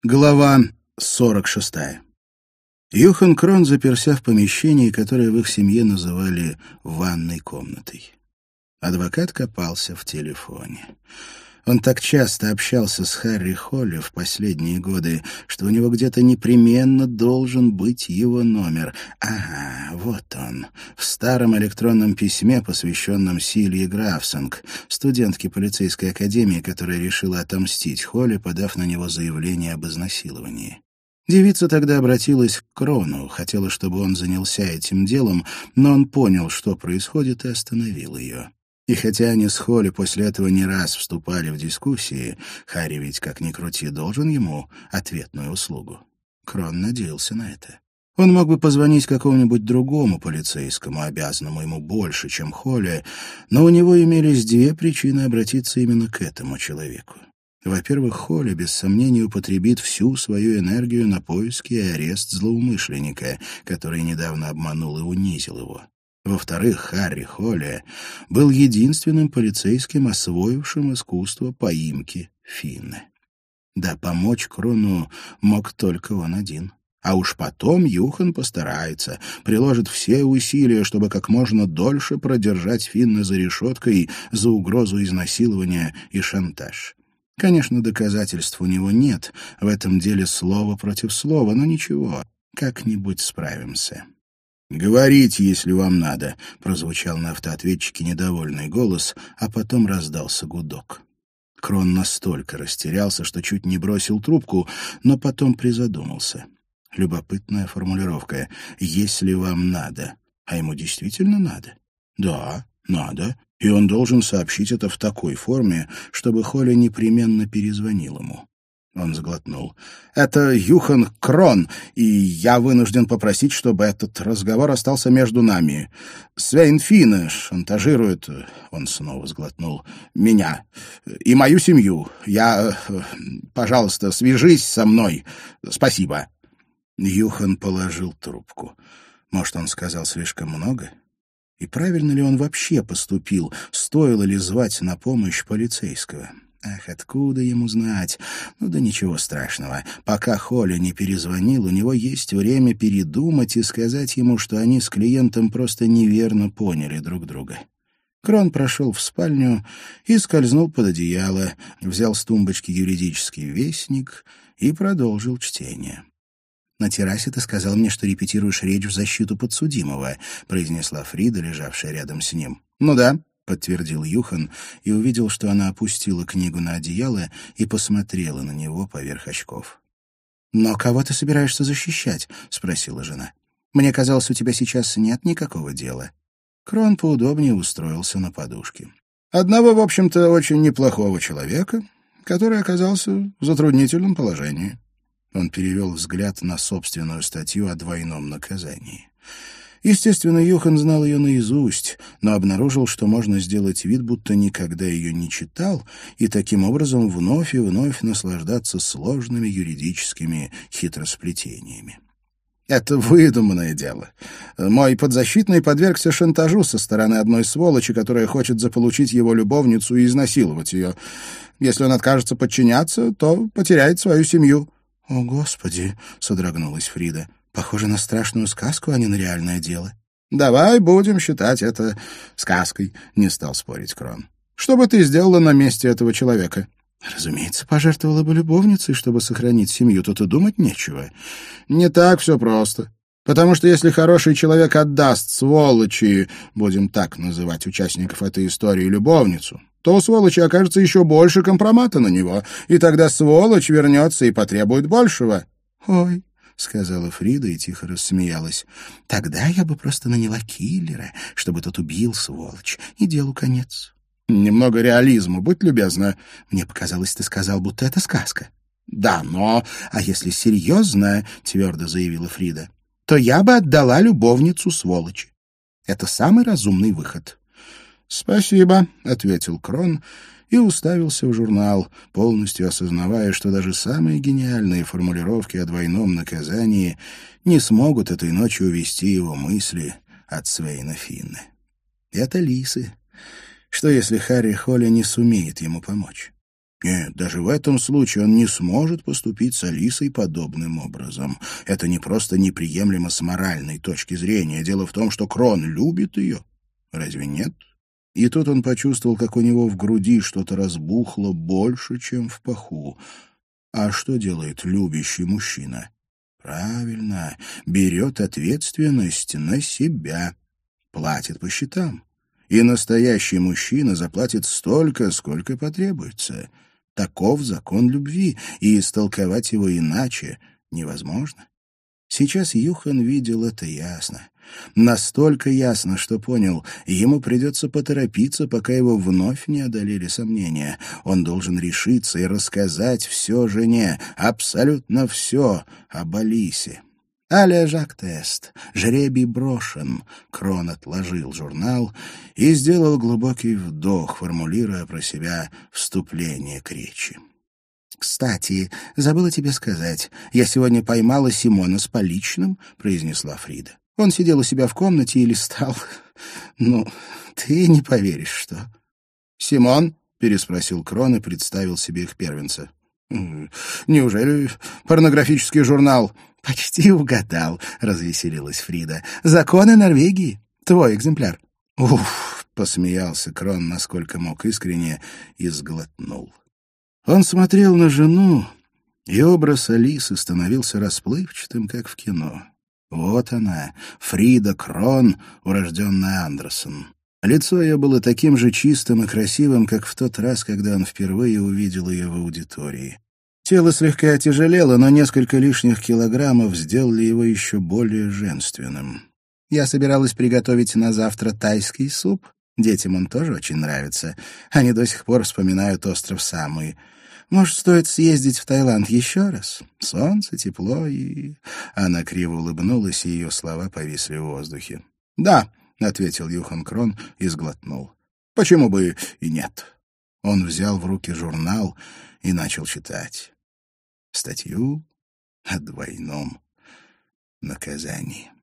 Глава 46. Юхан Крон заперся в помещении, которое в их семье называли «ванной комнатой». Адвокат копался в телефоне. Он так часто общался с Харри Холли в последние годы, что у него где-то непременно должен быть его номер. Ага, вот он, в старом электронном письме, посвященном Силье Графсонг, студентке полицейской академии, которая решила отомстить Холли, подав на него заявление об изнасиловании. Девица тогда обратилась к Крону, хотела, чтобы он занялся этим делом, но он понял, что происходит, и остановил ее. И хотя они с Холли после этого не раз вступали в дискуссии, Харри ведь, как ни крути, должен ему ответную услугу. Крон надеялся на это. Он мог бы позвонить какому-нибудь другому полицейскому, обязанному ему больше, чем Холли, но у него имелись две причины обратиться именно к этому человеку. Во-первых, Холли, без сомнения, употребит всю свою энергию на поиски и арест злоумышленника, который недавно обманул и унизил его. Во-вторых, Харри Холли был единственным полицейским, освоившим искусство поимки Финны. Да, помочь Крону мог только он один. А уж потом Юхан постарается, приложит все усилия, чтобы как можно дольше продержать Финна за решеткой за угрозу изнасилования и шантаж. Конечно, доказательств у него нет, в этом деле слово против слова, но ничего, как-нибудь справимся. «Говорите, если вам надо», — прозвучал на автоответчике недовольный голос, а потом раздался гудок. Крон настолько растерялся, что чуть не бросил трубку, но потом призадумался. Любопытная формулировка «если вам надо». А ему действительно надо? Да, надо. И он должен сообщить это в такой форме, чтобы Холли непременно перезвонил ему. Он сглотнул. «Это Юхан Крон, и я вынужден попросить, чтобы этот разговор остался между нами. Свейн Финне шантажирует...» Он снова сглотнул. «Меня и мою семью. Пожалуйста, свяжись со мной. Спасибо». Юхан положил трубку. Может, он сказал слишком много? И правильно ли он вообще поступил? Стоило ли звать на помощь полицейского? Ах, откуда ему знать? Ну да ничего страшного. Пока Холли не перезвонил, у него есть время передумать и сказать ему, что они с клиентом просто неверно поняли друг друга. Крон прошел в спальню и скользнул под одеяло, взял с тумбочки юридический вестник и продолжил чтение. «На террасе ты сказал мне, что репетируешь речь в защиту подсудимого», — произнесла Фрида, лежавшая рядом с ним. «Ну да», — подтвердил Юхан и увидел, что она опустила книгу на одеяло и посмотрела на него поверх очков. «Но кого ты собираешься защищать?» — спросила жена. «Мне казалось, у тебя сейчас нет никакого дела». Крон поудобнее устроился на подушке. «Одного, в общем-то, очень неплохого человека, который оказался в затруднительном положении». Он перевел взгляд на собственную статью о двойном наказании. Естественно, Юхан знал ее наизусть, но обнаружил, что можно сделать вид, будто никогда ее не читал, и таким образом вновь и вновь наслаждаться сложными юридическими хитросплетениями. «Это выдуманное дело. Мой подзащитный подвергся шантажу со стороны одной сволочи, которая хочет заполучить его любовницу и изнасиловать ее. Если он откажется подчиняться, то потеряет свою семью». «О, Господи!» — содрогнулась Фрида. «Похоже на страшную сказку, а не на реальное дело». «Давай будем считать это сказкой», — не стал спорить Крон. «Что бы ты сделала на месте этого человека?» «Разумеется, пожертвовала бы любовницей, чтобы сохранить семью, тут и думать нечего». «Не так все просто. Потому что если хороший человек отдаст сволочи, будем так называть участников этой истории, любовницу, то у сволочи окажется еще больше компромата на него, и тогда сволочь вернется и потребует большего». «Ой», — сказала Фрида и тихо рассмеялась, — «тогда я бы просто наняла киллера, чтобы тот убил сволочь, и делу конец». «Немного реализма, будь любезна». «Мне показалось, ты сказал, будто это сказка». «Да, но...» «А если серьезно, — твердо заявила Фрида, — то я бы отдала любовницу сволочи. Это самый разумный выход». «Спасибо», — ответил Крон и уставился в журнал, полностью осознавая, что даже самые гениальные формулировки о двойном наказании не смогут этой ночью увести его мысли от Свейна Финне. Это лисы. Что, если Харри Холли не сумеет ему помочь? Нет, даже в этом случае он не сможет поступить с Алисой подобным образом. Это не просто неприемлемо с моральной точки зрения. Дело в том, что Крон любит ее. Разве нет? И тут он почувствовал, как у него в груди что-то разбухло больше, чем в паху. А что делает любящий мужчина? Правильно, берет ответственность на себя, платит по счетам. И настоящий мужчина заплатит столько, сколько потребуется. Таков закон любви, и истолковать его иначе невозможно. Сейчас Юхан видел это ясно. Настолько ясно, что понял, ему придется поторопиться, пока его вновь не одолели сомнения. Он должен решиться и рассказать все жене, абсолютно все об Алисе. «Аля Жак Тест. Жребий брошен». Крон отложил журнал и сделал глубокий вдох, формулируя про себя вступление к речи. «Кстати, забыла тебе сказать, я сегодня поймала Симона с поличным», — произнесла Фрида. «Он сидел у себя в комнате и листал. Ну, ты не поверишь, что...» «Симон?» — переспросил Крон и представил себе их первенца. «Неужели порнографический журнал?» «Почти угадал», — развеселилась Фрида. «Законы Норвегии. Твой экземпляр». «Уф!» — посмеялся Крон, насколько мог искренне, и сглотнул. Он смотрел на жену, и образ Алисы становился расплывчатым, как в кино. Вот она, Фрида Крон, урожденная Андерсон. Лицо ее было таким же чистым и красивым, как в тот раз, когда он впервые увидел ее в аудитории. Тело слегка отяжелело, но несколько лишних килограммов сделали его еще более женственным. «Я собиралась приготовить на завтра тайский суп. Детям он тоже очень нравится. Они до сих пор вспоминают остров Самуи. Может, стоит съездить в Таиланд еще раз? Солнце, тепло и...» Она криво улыбнулась, и ее слова повисли в воздухе. «Да», — ответил Юхан Крон и сглотнул. «Почему бы и нет?» Он взял в руки журнал и начал читать статью о двойном наказании.